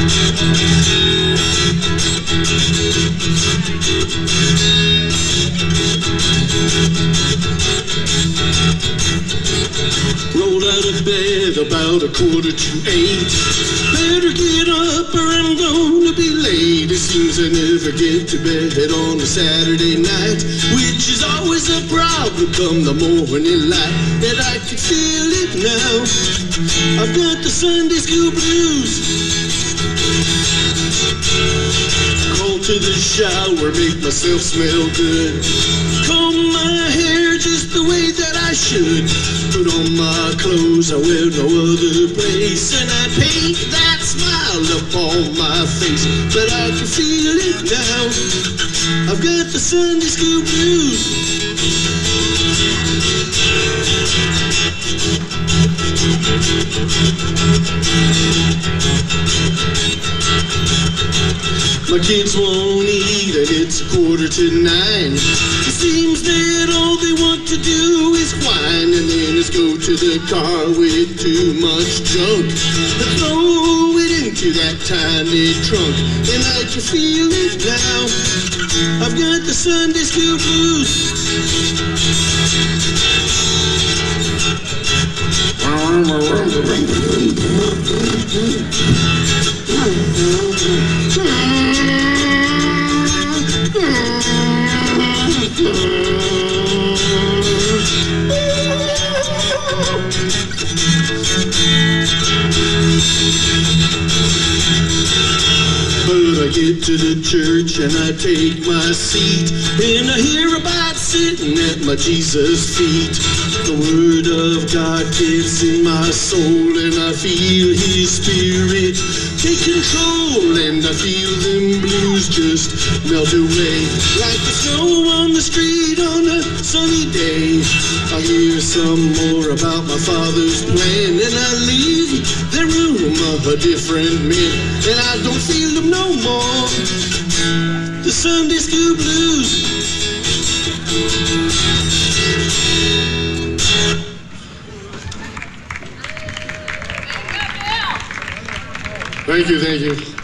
Rolled out of bed about 7:45. Better get up or I'm gonna be late. It seems I never get to bed on a Saturday night, which is always a problem come the morning light. And I can feel it now. I've got the Sunday school blues. Call to the shower, make myself smell good. Comb my hair just the way that I should. Put on my clothes I wear no other place, and I paint that smile upon my face. But I can feel it now. I've got the Sunday school blues. My kids won't eat and it's 8:45. It seems that all they want to do is whine, and then let's go to the car with too much junk and throw it into that tiny trunk. And I can feel it now. I've got the Sunday school blues. But I get to the church and I take my seat, and I hear about sitting at my Jesus' feet. The word of God gets in my soul, and I feel His Spirit take control, and I feel them blues just melt away like the snow on the street on a sunny day. I hear some more about my Father's plan, and I leave the room a different man, and I don't feel them no more. The Sunday school blues. Thank you, thank you.